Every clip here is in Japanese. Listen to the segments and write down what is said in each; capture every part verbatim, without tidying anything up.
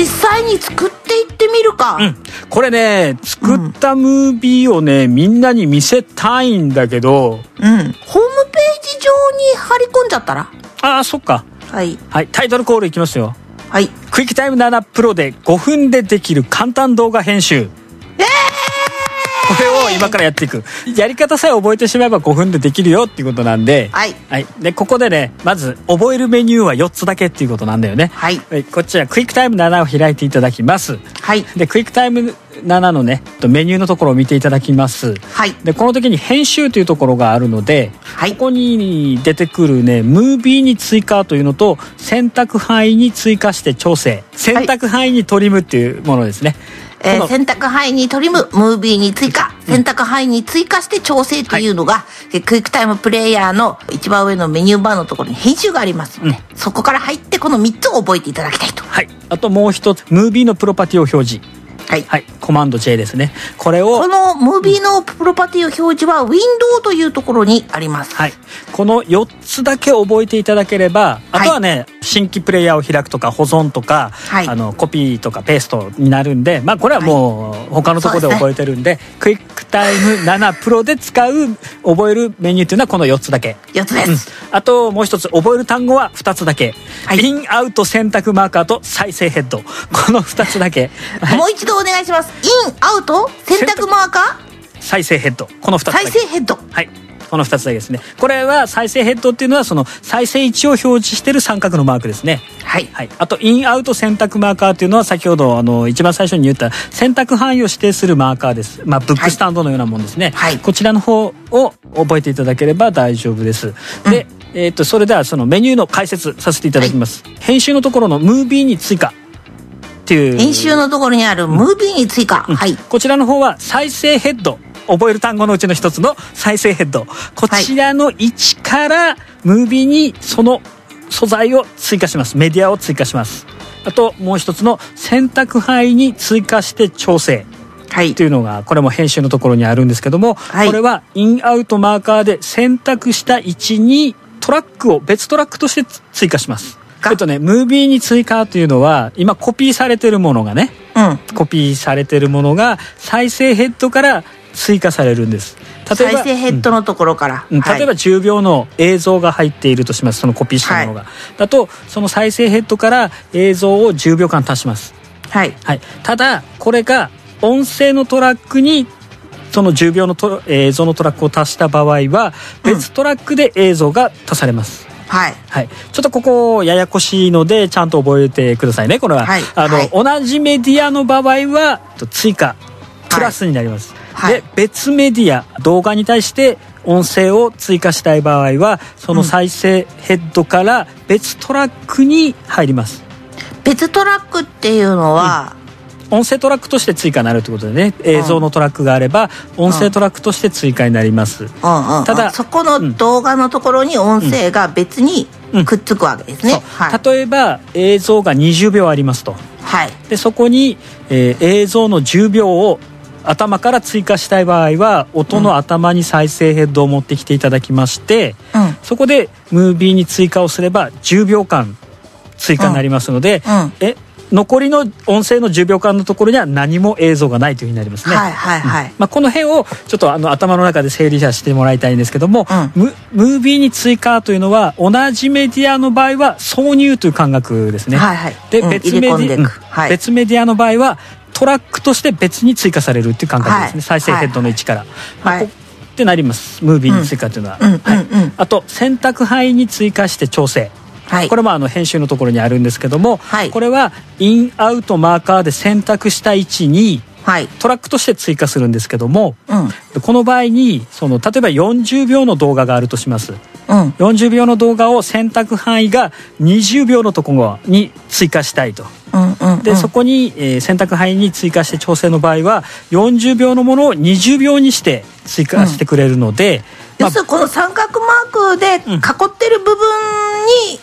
実際に作っていってみるか。 うん、これね作ったムービーをね、うん、みんなに見せたいんだけど、 うん、ホームページ上に貼り込んじゃったら。 ああそっか。 はい、 はい、タイトルコールいきますよ。 はい、 クイックタイムななプロでごふんでできる簡単動画編集。 えーこれを今からやっていく。やり方さえ覚えてしまえばごふんでできるよっていうことなんで、 はい、 はい、でここでねまず覚えるメニューはよっつだけっていうことなんだよね。 はい、 こっちはクイックタイムななを開いていただきます。 はい、 でクイックタイムななのねメニューのところを見ていただきます。 はい、 でこの時に編集というところがあるので、 はい、 ここに出てくるねムービーに追加というのと選択範囲に追加して調整、選択範囲にトリムっていうものですね。 えー、選択範囲にトリム、ムービーに追加、選択範囲に追加して調整というのが、はい、クイックタイムプレイヤーの一番上のメニューバーのところに編集がありますので、うん、そこから入ってこのみっつを覚えていただきたいと。 はい、あともう一つムービーのプロパティを表示。はい、はい、コマンド J ですね。これをこのムービーのプロパティを表示はウィンドウというところにあります。 はい、このよっつだけ覚えていただければ、あとはね、はい、新規プレイヤーを開くとか保存とか、はい、あのコピーとかペーストになるんで、まあこれはもう他のところで覚えてるんで、はい、でね、クイックタイムななプロで使う覚えるメニューというのはこのよっつだけ。 よっつです、 うん、あともう一つ覚える単語はふたつだけ、はい、インアウト選択マーカーと再生ヘッド、このふたつだけ、はい、 もう一度お願いします。インアウト選択マーカー再生ヘッド、このふたつだけ。 再生ヘッド、 はい、このふたつだけですね。これは再生ヘッドっていうのはその再生位置を表示している三角のマークですね。 はい、 はい、あとインアウト選択マーカーっていうのは先ほどあの一番最初に言った選択範囲を指定するマーカーです。まあブックスタンドのようなもんですね。はい、こちらの方を覚えていただければ大丈夫です。うん、で、えー、とそれではそのメニューの解説させていただきます。はい、編集のところのムービーに追加っていう編集のところにあるムービーに追加、 うん、はい、こちらの方は再生ヘッド、覚える単語のうちの一つの再生ヘッド、こちらの位置からムービーにその素材を追加します。メディアを追加します。あともう一つの選択範囲に追加して調整、はい、というのがこれも編集のところにあるんですけども、はい、これはインアウトマーカーで選択した位置にトラックを別トラックとして追加します。えっとね、ムービーに追加というのは今コピーされてるものがね、うん、コピーされてるものが再生ヘッドから追加されるんです。 例えば再生ヘッドのところから、 うん、例えばじゅうびょうの映像が入っているとします。そのコピーしたものが、はい、だとその再生ヘッドから映像をじゅうびょうかん足します。はい、はい、ただこれが音声のトラックにそのじゅうびょうのト映像のトラックを足した場合は別トラックで映像が足されます。うん、はいはい、ちょっとここややこしいのでちゃんと覚えてくださいね。これは、はい、あの、はい、同じメディアの場合は追加プラスになります。はい、で別メディア動画に対して音声を追加したい場合はその再生ヘッドから別トラックに入ります。 うん、別トラックっていうのは、 うん、音声トラックとして追加になるということでね、映像のトラックがあれば音声トラックとして追加になります。うんうんうん、ただそこの動画のところに音声が別にくっつくわけですね。うんうん、 はい、例えば映像がにじゅうびょうありますと、はい、でそこに、えー、映像のじゅうびょうを頭から追加したい場合は音の頭に再生ヘッドを持ってきていただきまして、うん、そこでムービーに追加をすればじゅうびょうかん追加になりますので、うんうん、え残りの音声のじゅうびょうかんのところには何も映像がないというふうになりますね。はいはいはい、うん、まあ、この辺をちょっとあの頭の中で整理してもらいたいんですけども、うん、ム, ムービーに追加というのは同じメディアの場合は挿入という感覚ですね。はいはい、で、うん、別メディ、うんはい、別メディアの場合はトラックとして別に追加されるっていう感覚ですね。はい、再生ヘッドの位置から、はいまあ、こってなります。ムービーに追加というのは、うんはいうんうんうん、あと選択範囲に追加して調整、はい、これもあの編集のところにあるんですけども、はい、これはインアウトマーカーで選択した位置にトラックとして追加するんですけども、うん、この場合にその例えばよんじゅうびょうの動画があるとします。うん、よんじゅうびょうの動画を選択範囲がにじゅうびょうのところに追加したいと、うんうんうん、でそこに、えー、選択範囲に追加して調整の場合はよんじゅうびょうのものをにじゅうびょうにして追加してくれるので、 うんまあ、要するにこの三角マークで囲ってる部分に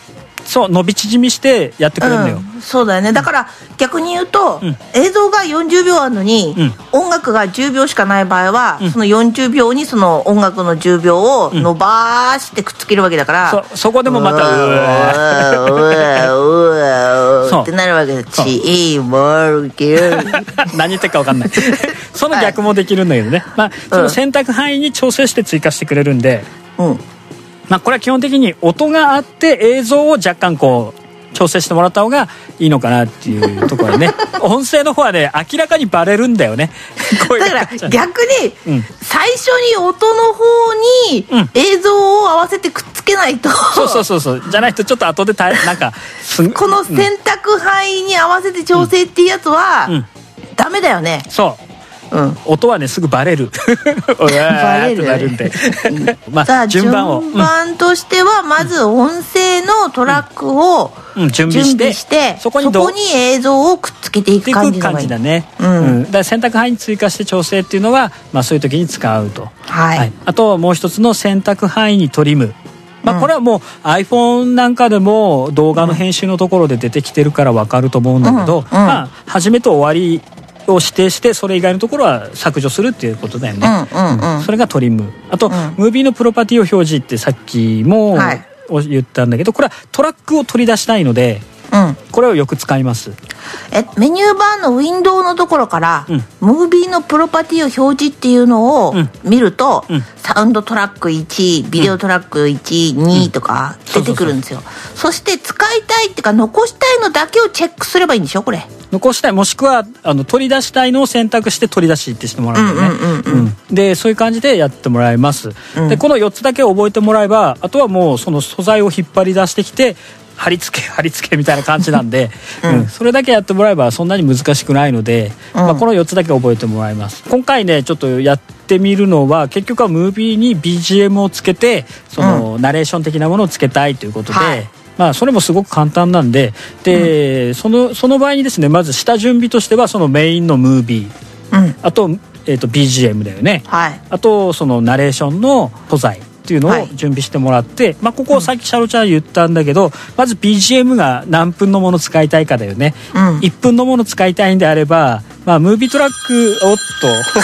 そう伸び縮みしてやってくれるんだよ、 うん、そうだよね。だから逆に言うと、うん、映像がよんじゅうびょうあるのに、うん、音楽がじゅうびょうしかない場合は、うん、そのよんじゅうびょうにその音楽のじゅうびょうを伸ばしてくっつけるわけだから、 うん、そ, そこでもまたうわうわうわうわってなるわけで、チームル何言ってるか分かんないその逆もできるんだけどね、まあ、その選択範囲に調整して追加してくれるんで、うんまあ、これは基本的に音があって映像を若干こう調整してもらった方がいいのかなっていうところでね音声の方はね明らかにバレるんだよねだから逆に、うん、最初に音の方に映像を合わせてくっつけないと、うん、 そうそうそうそうじゃないとちょっと後でたなんかこの選択範囲に合わせて調整っていうやつは、うんうん、ダメだよね。 そううん、音はねすぐバレるバレる、ねまあ、順番を順番としては、まず音声のトラックを準備して、してそこにそこに映像をくっつけていく感じのがいい。 感じだね、うんうん、だから選択範囲に追加して調整っていうのは、まあ、そういう時に使うと、はいはい、あともう一つの選択範囲にトリム、まあ、これはもう iPhone なんかでも動画の編集のところで出てきてるから分かると思うんだけど、うんうんまあ、始めと終わりを指定してそれ以外のところは削除するっていうことだよね、うんうんうん、それがトリム。あと、うん、ムービーのプロパティを表示ってさっきも言ったんだけど、これはトラックを取り出したいので、うん、これをよく使います。 えメニューバーのウィンドウのところから、うん、ムービーのプロパティを表示っていうのを見ると、うん、サウンドトラックいち、ビデオトラックいち、うん、にとか出てくるんですよ。そして使いたいっていうか残したいのだけをチェックすればいいんでしょこれ。 残したいもしくはあの取り出したいのを選択して取り出しってしてもらうんだよね、うんうんうんうん、でそういう感じでやってもらいます、うん、でこのよっつだけ覚えてもらえばあとはもうその素材を引っ張り出してきて貼り付け貼り付けみたいな感じなんで、うんうん、それだけやってもらえばそんなに難しくないので、うんまあ、このよっつだけ覚えてもらいます。今回ねちょっとやってみるのは結局はムービーに ビージーエム をつけてその、うん、ナレーション的なものをつけたいということで、はいまあ、それもすごく簡単なんで、で、うん、そのその場合にですねまず下準備としてはそのメインのムービー、うん、あと、えーと、ビージーエム だよね、はい、あとそのナレーションの素材っていうのを準備してもらって、はいまあ、ここさっきシャロちゃん言ったんだけど、うん、まず ビージーエム が何分のもの使いたいかだよね、うん、いっぷんのもの使いたいんであれば、まあ、ムービートラックおっと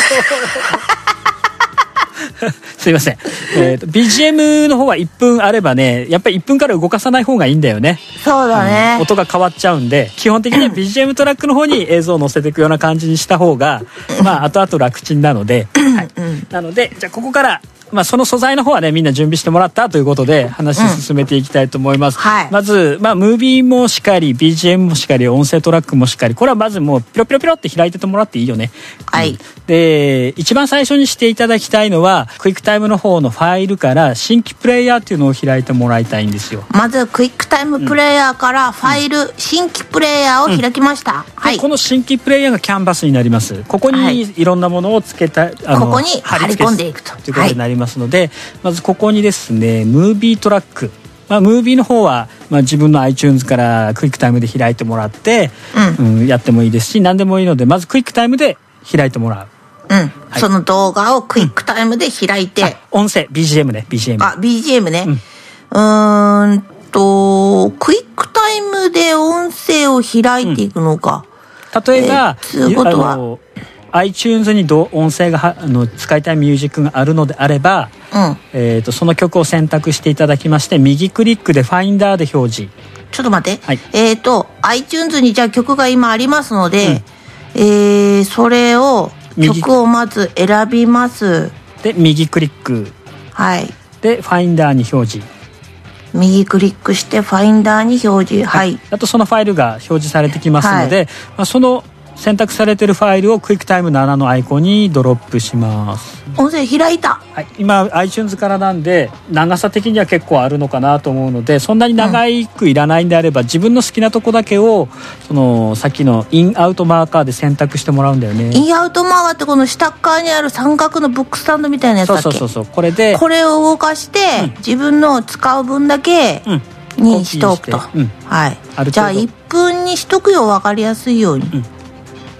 すいません、えーと、ビージーエム の方はいっぷんあればねやっぱりいっぷんから動かさない方がいいんだよね。 そうだね、 うん、音が変わっちゃうんで基本的には ビージーエム トラックの方に映像を載せていくような感じにした方がまあ後々楽ちんなので、はい、なのでじゃあここからまあ、その素材の方はねみんな準備してもらったということで話進めていきたいと思います、うんはい、まず、まあ、ムービーもしかり ビージーエム もしかり音声トラックもしかりこれはまずもうピロピロピロって開いててもらっていいよね、はい、うん、で一番最初にしていただきたいのはクイックタイムの方のファイルから新規プレイヤーっていうのを開いてもらいたいんですよ。 まずクイックタイムプレイヤーからファイル、うん、新規プレイヤーを開きました、うんはい、 この新規プレイヤーがキャンバスになります。ここにいろんなものをつけた、はい、あのここに貼り込んでいくとということになりますので、はいまずここにですねムービートラック、まあ、ムービーの方は、まあ、自分の iTunes からクイックタイムで開いてもらって、うんうん、やってもいいですし何でもいいのでまずクイックタイムで開いてもらう、 うんはい、その動画をクイックタイムで開いて、 うん、音声 ビージーエム ね ビージーエムあ ビージーエム ね、うん、うーんとクイックタイムで音声を開いていくのか、 うん、例えば、えー、ということはiTunes にど音声があの使いたいミュージックがあるのであれば、うんえー、とその曲を選択していただきまして右クリックでファインダーで表示。 ちょっと待って、はい、えっ、ー、と iTunes にじゃあ曲が今ありますので、うんえー、それを曲をまず選びますで右クリック、はい、でファインダーに表示右クリックしてファインダーに表示、はいはい、 あとそのファイルが表示されてきますので、はいまあ、その選択されているファイルをクイックタイムななのアイコンにドロップします。 音声開いた、 はい、今 iTunes からなんで長さ的には結構あるのかなと思うのでそんなに長くいらないんであれば、うん、自分の好きなとこだけをそのさっきのインアウトマーカーで選択してもらうんだよね。 インアウトマーカーってこの下側にある三角のブックスタンドみたいなやつだっけ。 そうそうそうそうこれでこれを動かして、うん、自分の使う分だけにしておくと、うんはい、じゃあいっぷんにしとくよ分かりやすいように、うん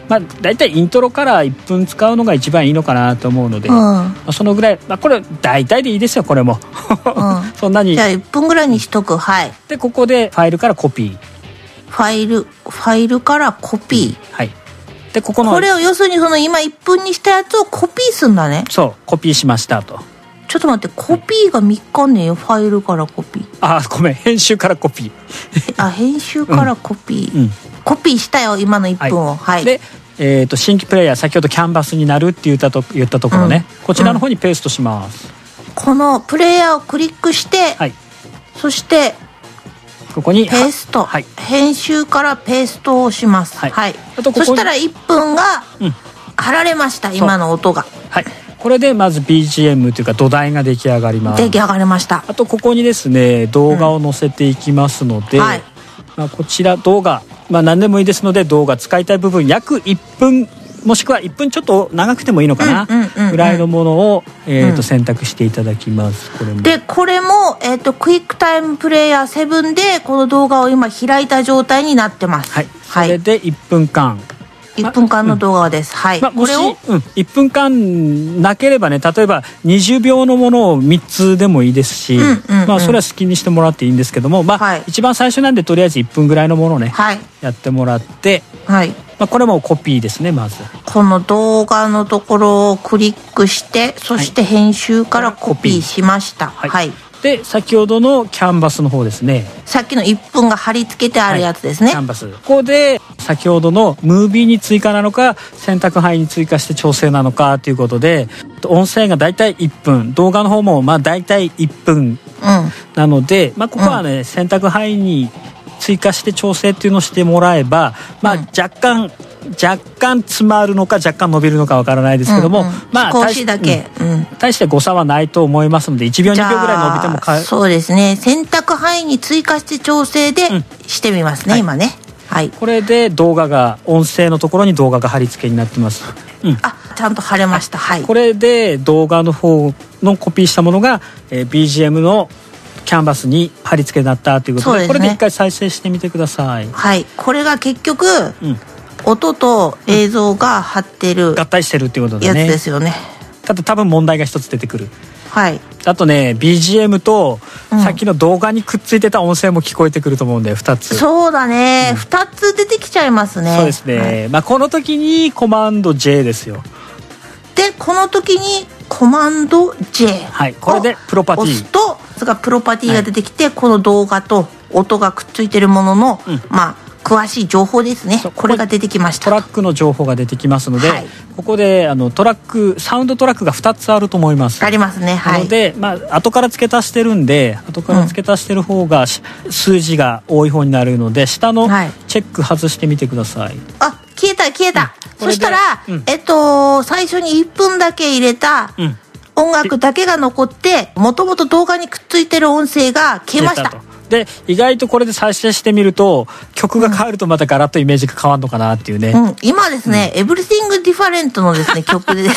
まあ、だいたいイントロからいっぷん使うのが一番いいのかなと思うので、うん、まあ、そのぐらい、まあ、これ大体でいいですよこれも、うん、そんなに。 じゃあいっぷんぐらいにしとく。はい。 でここでファイルからコピー、 ファイルファイルからコピー、 はい。でここのこれを要するにその今いっぷんにしたやつをコピーすんだね。 そうコピーしましたと。 ちょっと待って、コピーがみっかねえよ。ファイルからコピー。 あごめん、編集からコピーあ編集からコピー、うんうん、コピーしたよ今のいっぷんを。はい、はい。でえー、と新規プレイヤー、先ほどキャンバスになるって言ったと言ったところね、うん、こちらの方にペーストします、 うん、このプレイヤーをクリックして、はい、そしてここにペースト、はい、編集からペーストをします。はい、はい、あとここそしたらいっぷんが貼られました、うん、今の音が。 はい、これでまず ビージーエム というか土台が出来上がります。 出来上がりました。 あとここにですね動画を載せていきますので、うん、はい、まあ、こちら動画、まあ、何でもいいですので動画使いたい部分約いっぷんもしくはいっぷんちょっと長くてもいいのかな、うんうんうんうん、ぐらいのものを、えーとうん、選択していただきます。これもでこれも、えーと、クイックタイムプレイヤーセブンでこの動画を今開いた状態になってます。 はい、それでいっぷんかん、 いっぷんかんの動画です。うん、はい、 まあ、もし、うん、いっぷんかんなければね、例えばにじゅうびょうのものをみっつでもいいですし、うんうんうん、まあ、それは好きにしてもらっていいんですけども、まあ、はい、一番最初なんでとりあえずいっぷんぐらいのものをね、はい、やってもらって、はい、まあ、これもコピーですね。まずこの動画のところをクリックして、そして編集からコピーしました。はい、はい、 で先ほどのキャンバスの方ですね、 さっきのいっぷんが貼り付けてあるやつですね、はい、 キャンバス。ここで先ほどのムービーに追加なのか選択範囲に追加して調整なのかということで、音声がだいたいいっぷん、動画の方もまあだいたいいっぷんなので、うん、まあ、ここはね、うん、選択範囲に追加して調整っていうのをしてもらえば、まあ、若干、うん、若干詰まるのか若干伸びるのかわからないですけども、うんうん、まあ少しだけ、うん、 大して誤差はないと思いますのでいちびょうにびょうぐらい伸びてもかそうですね、選択範囲に追加して調整でしてみますね、うん、今ね、はい、 これで動画が音声のところに動画が貼り付けになってます、 うん、あちゃんと貼れました、はい、 これで動画の方のコピーしたものが、えー、ビージーエム のキャンバスに貼り付けになったということ で, で、ね、これで一回再生してみてください。 はい、これが結局、うん、音と映像が貼ってる、うん、 合体してるっていうことでね、 やつですよね。 ただ多分問題が一つ出てくる。 はい、 あとね ビージーエム とさっきの動画にくっついてた音声も聞こえてくると思うんでふたつ、 そうだね、うん、ふたつ出てきちゃいますね。 そうですね、はい、まあ、この時にコマンド ジェイ ですよ。 でこの時にコマンド ジェイ、 はい、これでプロパティ押すとがプロパティが出てきて、はい、この動画と音がくっついてるものの、うん、まあ詳しい情報ですね、これが出てきました。 トラックの情報が出てきますので、はい、ここであのトラックサウンドトラックがふたつあると思います。 ありますね、はい、 なので、まあ後から付け足してるんで後から付け足してる方が、うん、数字が多い方になるので下のチェック外してみてください。 あ消えた消えた、うん、そしたら、うん、えっと最初にいっぷんだけ入れた、うん、音楽だけが残ってもともと動画にくっついてる音声が消えました。 で意外とこれで再生してみると曲が変わるとまたガラッとイメージが変わるのかなっていうね、 うん、今ですね、うん、Everything Different のですね曲で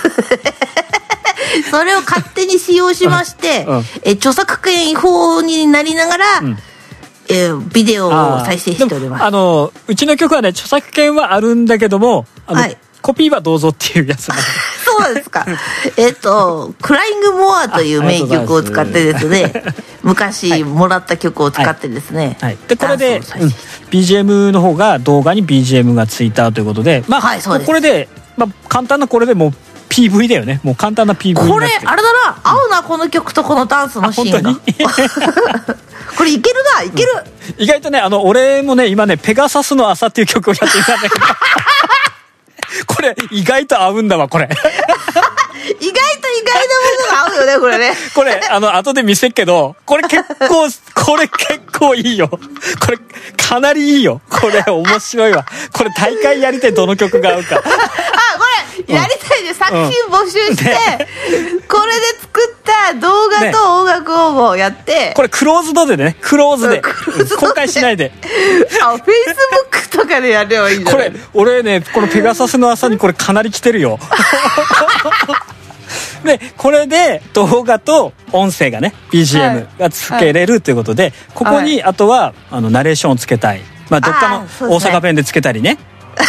それを勝手に使用しまして、うんうん、え著作権違法になりながら、うん、えー、ビデオを再生しております。 あのうちの曲はね著作権はあるんだけどもあの、はい、コピーはどうぞっていうやつなんでそうですかえっとクライングモアという名曲を使ってですね昔もらった曲を使ってですね、 はいはい、でこれで、うん、ビージーエム の方が動画に ビージーエム がついたということで、まあ、はい、そうです。これで、まあ、簡単なこれでもう ピーブイ だよね。もう簡単な ピーブイ になってこれあれだな、合うなこの曲とこのダンスのシーンがこれいけるないける、 うん、意外とねあの俺もね今ねペガサスの朝っていう曲をやっていたんだけどこれ意外と合うんだわこれ意外と意外なものが合うよねこれねこれあの後で見せっけどこれ結構これ結構いいよこれかなりいいよこれ面白いわこれ大会やりたいどの曲が合うかあこれやりたいで、うん、作品募集して、うん、これで作った動画と音楽をもやって、ね、 これクローズドでねクローズで公開しないであフェイスブックとかでやればいいんじゃない。 これ俺ねこのペガサスの朝にこれかなり来てるよでこれで動画と音声がね ビージーエム がつけれるということで、はい、ここにあとはあのナレーションをつけたい、まあ、どっかの大阪弁でつけたりね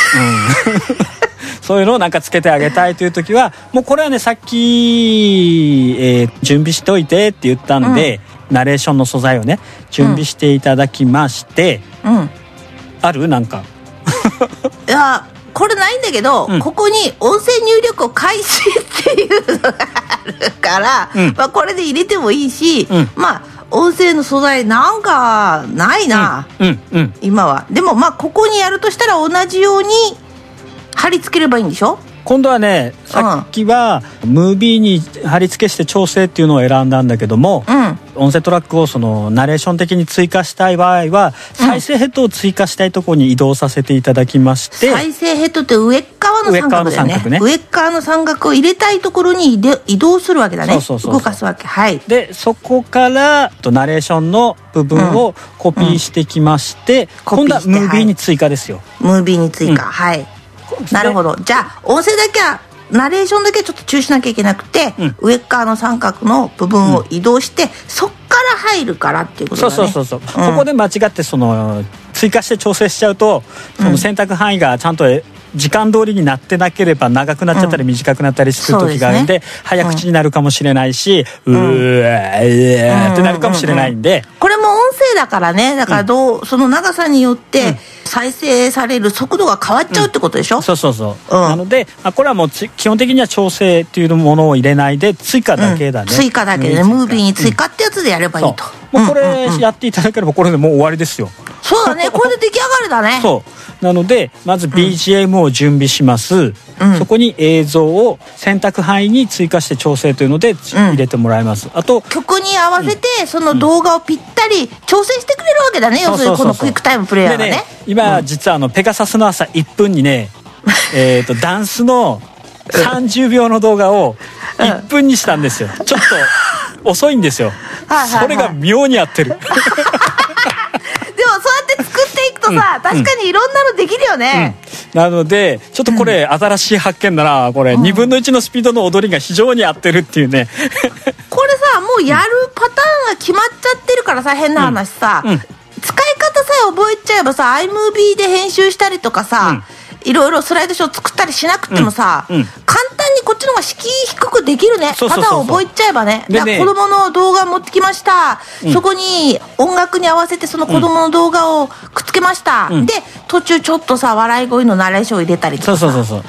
そういうのをなんかつけてあげたいという時はもうこれはねさっき、えー、準備しておいてって言ったんで、うん、ナレーションの素材をね準備していただきまして、うん、あるなんかいやこれないんだけど、うん、ここに音声入力を開始っていうのがあるから、うんまあ、これで入れてもいいし、うん、まあ音声の素材なんかないな、うんうんうん、今は。でもまあここにやるとしたら同じように貼り付ければいいんでしょ。 今度はねさっきはムービーに貼り付けして調整っていうのを選んだんだけども、うん、音声トラックをそのナレーション的に追加したい場合は再生ヘッドを追加したいところに移動させていただきまして、 再生ヘッドって上側の三角だよね。上側の三角ね。上側の三角を入れたいところに移動するわけだね。そうそうそうそう動かすわけ。はい。 でそこからナレーションの部分をコピーしてきまして、うんうん、今度はムービーに追加ですよ。 はい、ムービーに追加、うん、はい。なるほど。じゃあ音声だけはナレーションだけちょっと注意しなきゃいけなくて、うん、上側の三角の部分を移動して、うん、そっから入るからっていうことだね。 そうそうそうそう、うん、ここで間違ってその追加して調整しちゃうとその選択範囲がちゃんと時間通りになってなければ長くなっちゃったり短くなったりする時があるんで、うん、早口になるかもしれないし、うん、うーってなるかもしれないんで、うんうんうん、 これも音声だからね。だからどう、うん、その長さによって再生される速度が変わっちゃうってことでしょ、うん、 そうそうそう、うん、なので、まあ、これはもう基本的には調整っていうものを入れないで追加だけだね、 うん、追加だけでね、ムービーに追加ってやつでやればいいと、 うん、もうこれやっていただければこれでもう終わりですよ。 そうだね、これで出来上がりだね。 そうなのでまず ビージーエム を準備します、うん、そこに映像を選択範囲に追加して調整というので入れてもらいます、うん、あと曲に合わせてその動画をぴったり調整してくれるわけだね、うん、要するにこのクイックタイムプレイヤーが ね, ね今実はあのペガサスの朝いっぷんにねえとダンスのさんじゅうびょうの動画をいっぷんにしたんですよ。ちょっと遅いんですよそれが妙に合ってるでもそうやって作っていくとさ、うん、確かにいろんなのできるよね、 うん、なのでちょっとこれ、うん、新しい発見だなこれ、うん、にぶんのいちのスピードの踊りが非常に合ってるっていうねこれさもうやるパターンが決まっちゃってるからさ変な話さ、うんうん、使い方さえ覚えちゃえばさ iMovie で編集したりとかさ、うんいろいろスライドショー作ったりしなくてもさ、うんうん、簡単にこっちの方が敷居低くできるね。パターン覚えちゃえばね。だから子供の動画持ってきました、うん、そこに音楽に合わせてその子供の動画をくっつけました、うん、で途中ちょっとさ笑い声のナレーションを入れたりとかそうそうそうそう、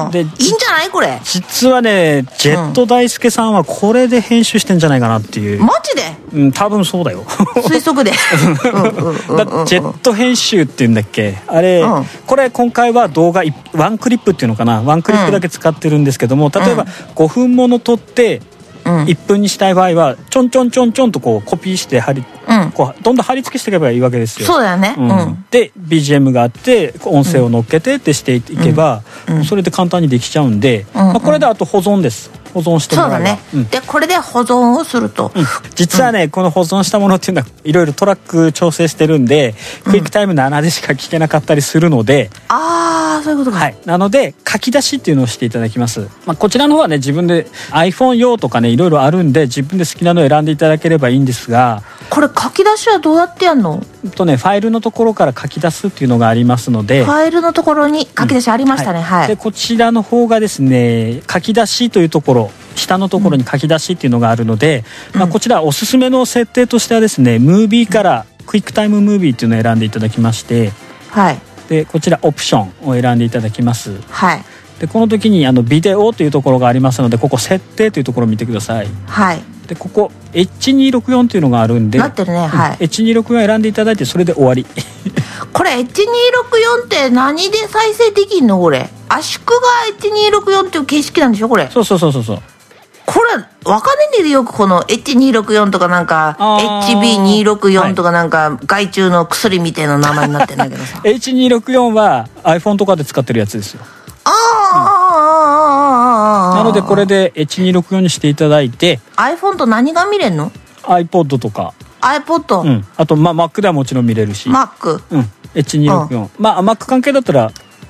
うん、でいいんじゃないこれ。 実はねジェット大輔さんはこれで編集してんじゃないかなっていう。 マジで？ うん、多分そうだよ推測でだジェット編集っていうんだっけあれ、うん、これ今回は動画ワンクリップっていうのかなワンクリップだけ使ってるんですけども、例えばごふんもの撮っていっぷんにしたい場合はちょんちょんちょんちょんとこうコピーして貼り、うん、こうどんどん貼り付けしていけばいいわけですよ。 そうだよね、うんうん、 で ビージーエム があって音声を乗っけてってしていけば、うんうん、それで簡単にできちゃうんで、うんうんまあ、これであと保存です。保存してもらえばそうだね、うん、 でこれで保存をすると、 うん、実はね、うん、この保存したものっていうのはいろいろトラック調整してるんで、うん、クイックタイムななでしか聞けなかったりするので、 ああそういうことか、 はい、なので書き出しっていうのをしていただきます、まあ、こちらの方はね自分で iPhone 用とかねいろいろあるんで自分で好きなのを選んでいただければいいんですが、 これ書き出しはどうやってやんの？ とねファイルのところから書き出すっていうのがありますので、 ファイルのところに書き出しありましたね、うん、はい、 でこちらの方がですね書き出しというところ下のところに書き出しっていうのがあるので、うんまあ、こちらおすすめの設定としてはですねムービーからクイックタイムムービーっていうのを選んでいただきまして、はい、でこちらオプションを選んでいただきます、はい、でこの時にあのビデオというところがありますのでここ設定というところを見てください、はい、でここ エイチにーろくよん というのがあるんでなってるね、はい、 エイチにーろくよん 選んでいただいてそれで終わりこれ エイチにーろくよん って何で再生できんの？これ圧縮が エイチにーろくよん っていう形式なんでしょこれ？ そうそうそうそうそうこれ分かんねえでよくこの エイチにーろくよん とかなんか エイチビーにーろくよん とかなんか害虫の薬みたいな名前になってんだけどさエイチにーろくよん は iPhone とかで使ってるやつですよ。 ああ、うん、 なのでこれで エイチにーろくよん にしていただいて iPhone と何が見れんの？ iPod とか iPod、 うん、あとまあ Mac ではもちろん見れるし Mac、 うん、エイチにーろくよん、うん、まあ Mac 関係だったら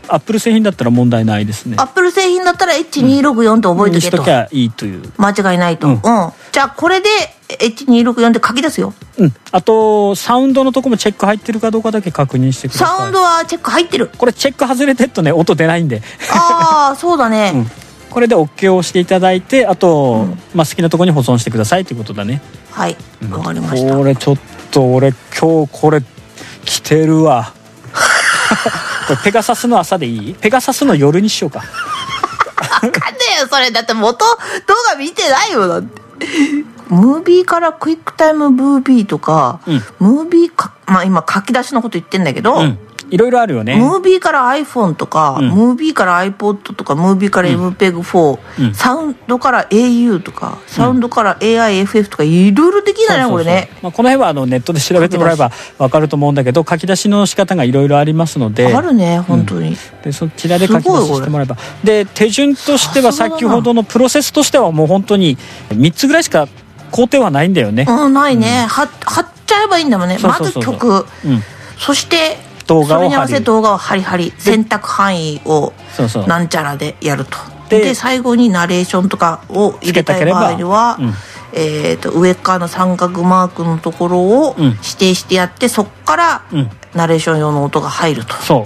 アップル製品だったら問題ないですね。 アップル製品だったら エイチにーろくよん って覚えておけと、 にしときゃいいという、 間違いないと、うんうん、じゃあこれで エイチにーろくよん で書き出すよ。 うん、あとサウンドのとこもチェック入ってるかどうかだけ確認してください。 サウンドはチェック入ってる。 これチェック外れてるとね音出ないんでああそうだね、うん、 これで OK を押していただいて、あと、うんまあ、好きなところに保存してくださいということだね。 はいわかりました。 これちょっと俺今日これ来てるわこれペガサスの朝でいい？ペガサスの夜にしようか分かんねえよそれ。だって元動画見てないよ。だってムービーからクイックタイムムービーとか、うん、ムービーか、まあ今書き出しのこと言ってんだけど、うんいろいろあるよね。 ムービーから iPhone とか、うん、ムービーから iPod とか、ムービーから エムペグフォー、うん、サウンドから エーユー とか、サウンドから エーアイエフエフ とかいろいろできないね、これね。 まあ、この辺はあのネットで調べてもらえば分かると思うんだけど、書き出しの仕方がいろいろありますので。 あるね本当に、うん、 でそちらで書き出ししてもらえば。で手順としては先ほどのプロセスとしてはもう本当にみっつぐらいしか工程はないんだよね。 うんないね、うん、貼っちゃえばいいんだもんね。まず曲、うん、そして動画をそれに合わせて動画をハリハリ選択範囲をなんちゃらでやると。で, で最後にナレーションとかを入れたい場合には、うんえー、と上側の三角マークのところを指定してやって、うん、そっからナレーション用の音が入ると。そう、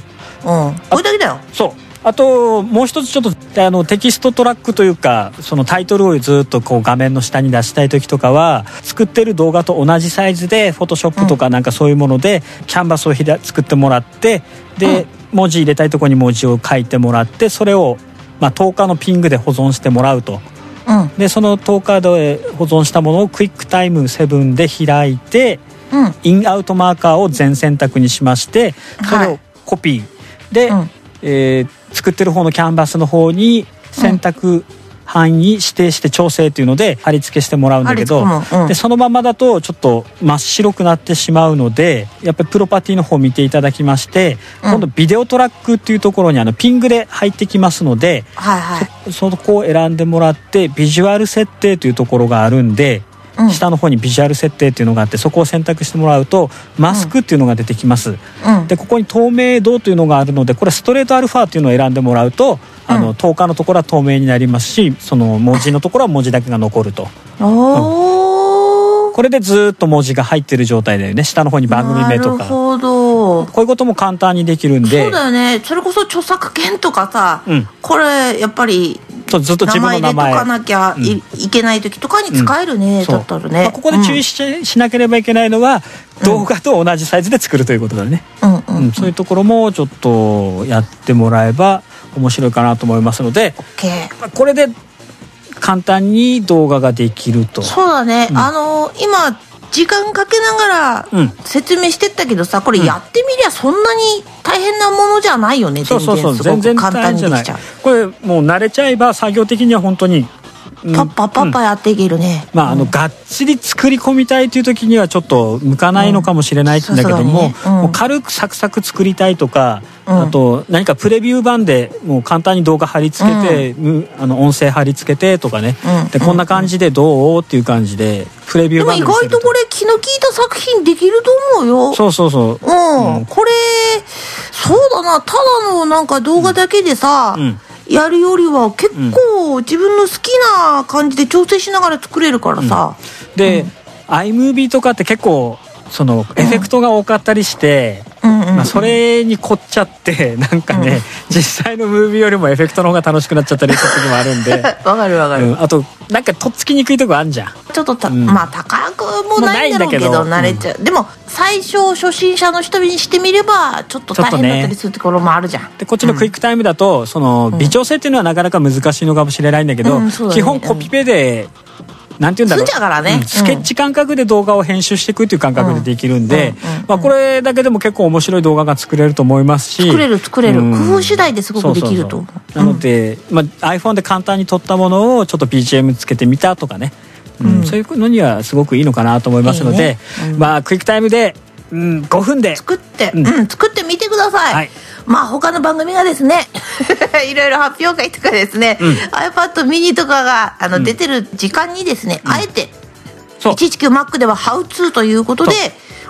うん、これだけだよ。 そうあともう一つちょっとあのテキストトラックというかそのタイトルをずっとこう画面の下に出したい時とかは作ってる動画と同じサイズでフォトショップとかなんかそういうものでキャンバスをひだ作ってもらってで、うん、文字入れたいところに文字を書いてもらってそれをまあとおかのピングで保存してもらうと、うん、でそのとおかで保存したものをクイックタイムセブンで開いて、うん、インアウトマーカーを全選択にしましてそれをコピー、はい、で、うんえー作ってる方のキャンバスの方に選択範囲指定して調整っていうので貼り付けしてもらうんだけど、うん、でそのままだとちょっと真っ白くなってしまうのでやっぱりプロパティの方を見ていただきまして、うん、今度ビデオトラックっていうところにあのピングで入ってきますので、はいはい、そ, そこを選んでもらってビジュアル設定というところがあるんでうん、下の方にビジュアル設定っていうのがあってそこを選択してもらうとマスクっていうのが出てきます、うん、でここに透明度というのがあるのでこれストレートアルファっていうのを選んでもらうと、うん、あのとおかのところは透明になりますしその文字のところは文字だけが残ると、うん、これでずっと文字が入ってる状態だよね。下の方に番組名とかなるほどこういうことも簡単にできるんで。 そうだよね。それこそ著作権とかさ、うん、これやっぱりずっと自分の名前名前入れとかなきゃ い,、うん、いけない時とかに使えるね、うん、だったらね、 まあ、ここで注意 し,、うん、しなければいけないのは動画と同じサイズで作るということだね、うんうんうん、そういうところもちょっとやってもらえば面白いかなと思いますので、まあ、これで簡単に動画ができると。 そうだね、うん、あのー、今時間かけながら説明してったけどさ、これやってみりゃそんなに大変なものじゃないよね、うん、全然すごく簡単にできちゃう。 これもう慣れちゃえば作業的には本当にパッパパッパやっていけるね、 うん、まああのがっつり作り込みたいという時にはちょっと向かないのかもしれないんだけども、うん、もう軽くサクサク作りたいとか、うん、あと何かプレビュー版でもう簡単に動画貼り付けて、うん、あの音声貼り付けてとかね、うん、でこんな感じでどうっていう感じでプレビュー版ででも意外とこれ気の利いた作品できると思うよ。 そうそうそう、 うんうん、これそうだな、ただのなんか動画だけでさ、うんうんやるよりは結構自分の好きな感じで調整しながら作れるからさ、 うん、で、うん、iMovie とかって結構そのエフェクトが多かったりして、うんまあ、それに凝っちゃってなんかね、うん、実際のムービーよりもエフェクトの方が楽しくなっちゃったりした時もあるんでわかるわかる、 うん、あとなんかとっつきにくいとこあんじゃん。 ちょっとた、うん、まあ高くもないんだろうけど慣れちゃう、うん、でも最初初心者の人にしてみればちょっと大変だったりするところもあるじゃん、ね、 でこっちのクイックタイムだと、うん、その微調整っていうのはなかなか難しいのかもしれないんだけど、うんうんね、基本コピペでなんて言うんだろう、 済んじゃうからね、 うん、スケッチ感覚で動画を編集していくっていう感覚でできるんで、まあ、これだけでも結構面白い動画が作れると思いますし、 作れる作れる、うん、工夫次第ですごくできると思う。 そうそうそう、なので、まあ、iPhone で簡単に撮ったものをちょっと ビージーエム つけてみたとかね、うんうん、そういうのにはすごくいいのかなと思いますので、いいね、うん、まあクイックタイムで、うん、ごふんで作って、うんうん、作ってみてください、はい。まあ他の番組がですねいろいろ発表会とかですね、うん、iPad mini とかがあの、うん、出てる時間にですね、うん、あえていちいちきゅうマック では How to ということで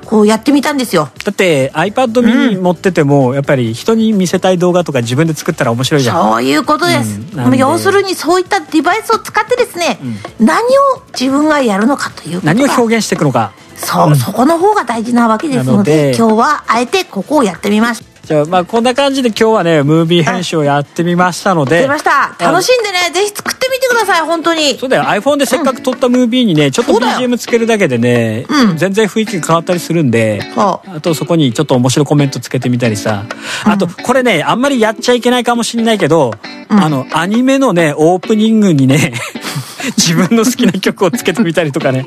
こうやってみたんですよ。 だって iPad mini 持ってても、うん、やっぱり人に見せたい動画とか自分で作ったら面白いじゃん。 そういうことです、うん、要するにそういったデバイスを使ってですね、うん、何を自分がやるのかということが、 何を表現していくのか、 そう、うん、そこの方が大事なわけですので、今日はあえてここをやってみました。 じゃあまあこんな感じで今日はねムービー編集をやってみましたので、 やってみました。楽しんでねぜひ作ってみてください。本当にそうだよ。 iPhone でせっかく撮ったムービーにね、うん、ちょっと ビージーエム つけるだけでね、うん、全然雰囲気が変わったりするんで、あとそこにちょっと面白いコメントつけてみたりさ、うん、あとこれねあんまりやっちゃいけないかもしれないけど、うん、あのアニメのねオープニングにね自分の好きな曲をつけてみたりとかね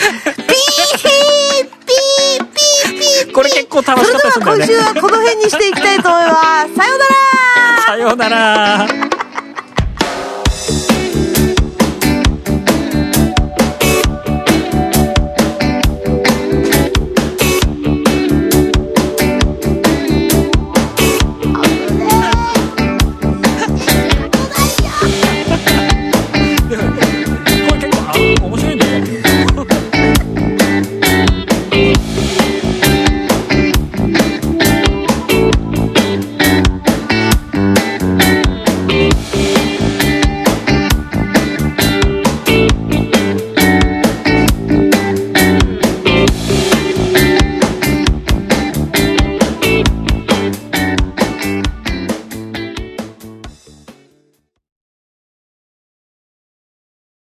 これ結構楽しかったですんだよね。 それでは今週はこの辺にしていきたいと思います。さようなら。 さようなら。